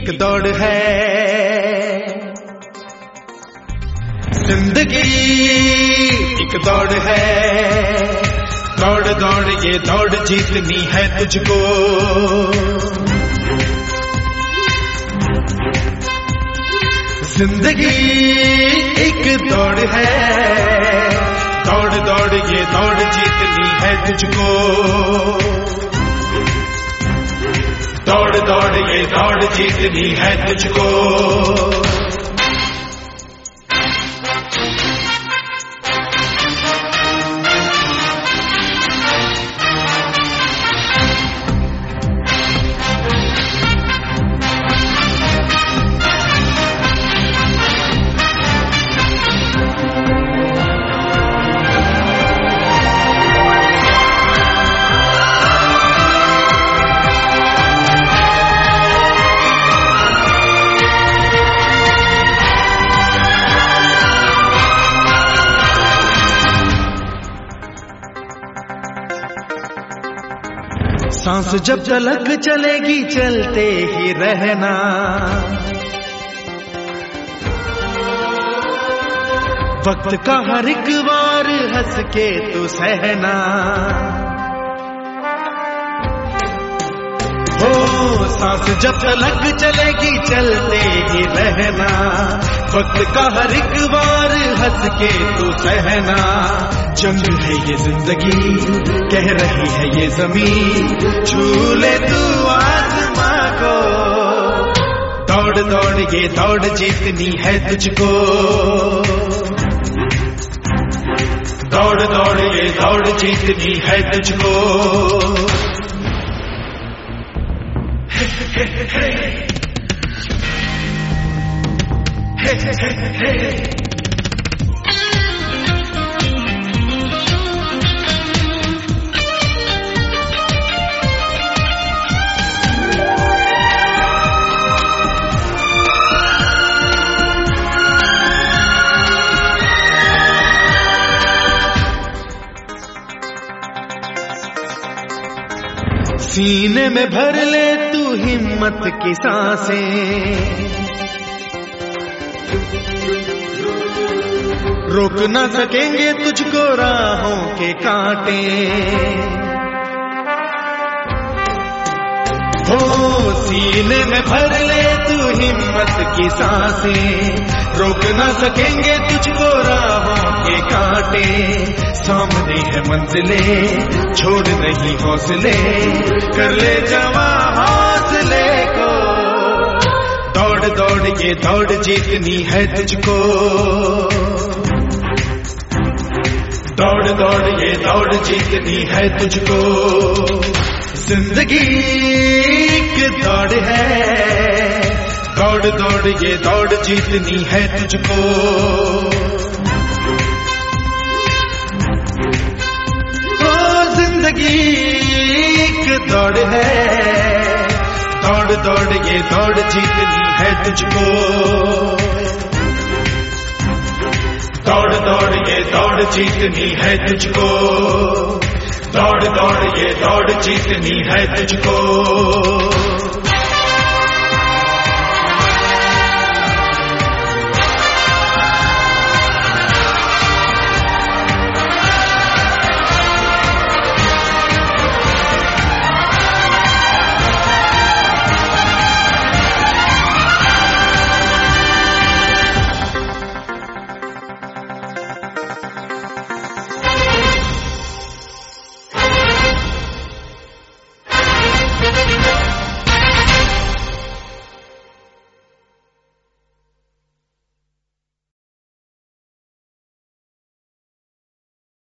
एक दौड़ है जिंदगी, एक दौड़ है। दौड़ दौड़ ये दौड़ जीतनी है तुझको। जिंदगी एक दौड़ है, दौड़ दौड़ ये दौड़ जीतनी है तुझको। दौड़ दौड़ ये दौड़ जीतनी है तुझको। सांस जब तलक चलेगी चलते ही रहना। वक्त का हर एक बार हंस के तू सहना। हो सांस जब तलक चलेगी चलते ही रहना। वक्त का हर एक बार हंस के तू सहना। जंग है ये जिंदगी, कह रही है ये जमीन, छू ले तू आसमां को। दौड़ दौड़ ये दौड़ जीतनी है तुझको। दौड़ दौड़ ये दौड़ जीतनी है तुझको। हे हे हे हे हे। सीने में भर ले तू हिम्मत की सांसें। रोक न सकेंगे तुझको राहों के कांटे। हो सीने में भर ले तू हिम्मत की सांसें। रोक न सकेंगे तुझको राहों के कांटे। सामने है मंजिलें, छोड़ नहीं हौसले, कर ले जवां हौसले को। दौड़ दौड़ ये दौड़ जीतनी है तुझको। दौड़ दौड़ ये दौड़ जीतनी है तुझको। जिंदगी एक दौड़ है, दौड़ दौड़ ये दौड़ जीतनी है तुझको। जिंदगी एक दौड़ है, दौड़ दौड़ ये दौड़ जीतनी है तुझको। दौड़ दौड़ ये दौड़ जीतनी है तुझको। दौड़ दौड़ ये दौड़ जीतनी है तुझको।